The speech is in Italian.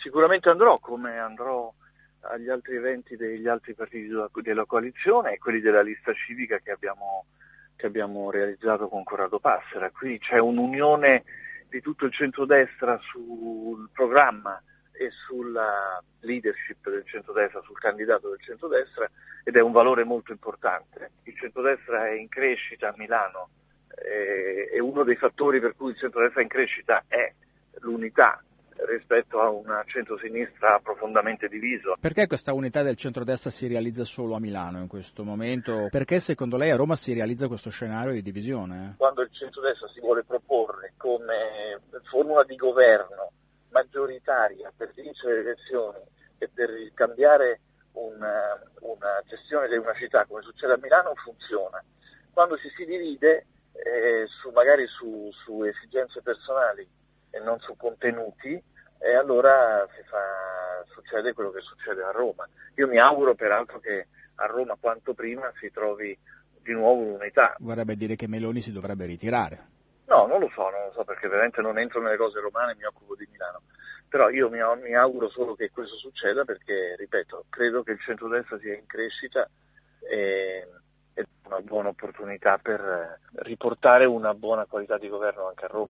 Sicuramente andrò, come andrò agli altri eventi degli altri partiti della coalizione e quelli della lista civica che abbiamo realizzato con Corrado Passera. Qui c'è un'unione di tutto il centrodestra sul programma e sulla leadership del centrodestra, sul candidato del centrodestra, ed è un valore molto importante. Il centrodestra è in crescita a Milano e uno dei fattori per cui il centrodestra è in crescita è l'unità rispetto a un centrosinistra profondamente diviso. Perché questa unità del centrodestra si realizza solo a Milano in questo momento? Perché secondo lei a Roma si realizza questo scenario di divisione? Quando il centrodestra si vuole proporre come formula di governo maggioritaria per vincere le elezioni e per cambiare una gestione di una città come succede a Milano, funziona. Quando ci si divide magari su esigenze personali e non su contenuti, e allora succede quello che succede a Roma. Io mi auguro peraltro che a Roma quanto prima si trovi di nuovo un'unità. Vorrebbe dire che Meloni si dovrebbe ritirare. No, non lo so perché veramente non entro nelle cose romane, mi occupo di Milano. Però io mi auguro solo che questo succeda perché, ripeto, credo che il centrodestra sia in crescita e è una buona opportunità per riportare una buona qualità di governo anche a Roma.